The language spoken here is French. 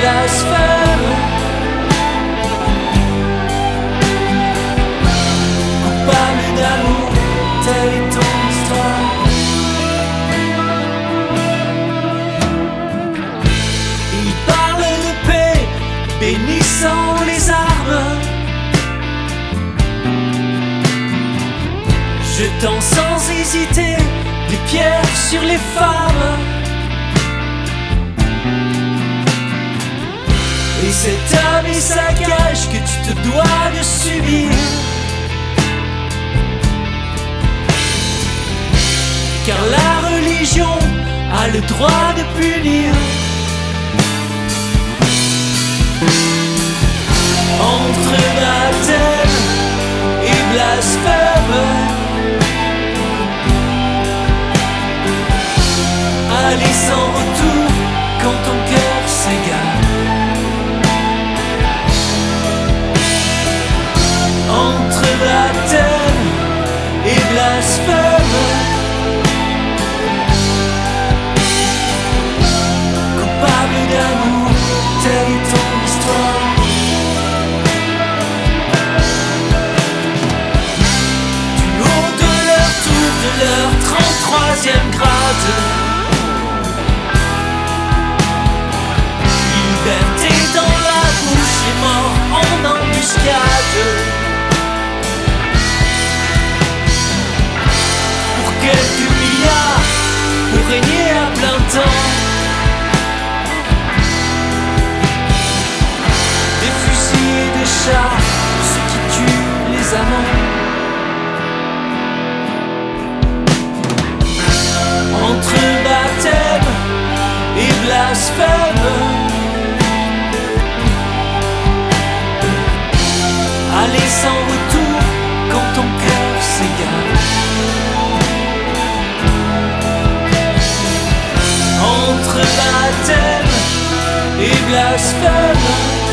blasphème. Coupable d'amour, telle est ton histoire. Il parle de paix, bénissant les armes, jetant sans hésiter des pierres sur les femmes. Et cet homme et sa cage que tu te dois de subir, car la religion a le droit de punir. Entre baptême et blasphème, aller sans retour quand ton cœur s'égare. Entre baptême et blasphème, coupable d'amour, telle est ton histoire. Du haut de leur tour, de leur 33e grade, liberté dans la bouche et mort en embuscade. Pour quelques milliards, pour régner à plein temps, des fusils et des chars pour ceux qui tuent les amants. Entre baptême et blasphème, aller sans retour quand ton cœur s'égare. Entre baptême et blasphème,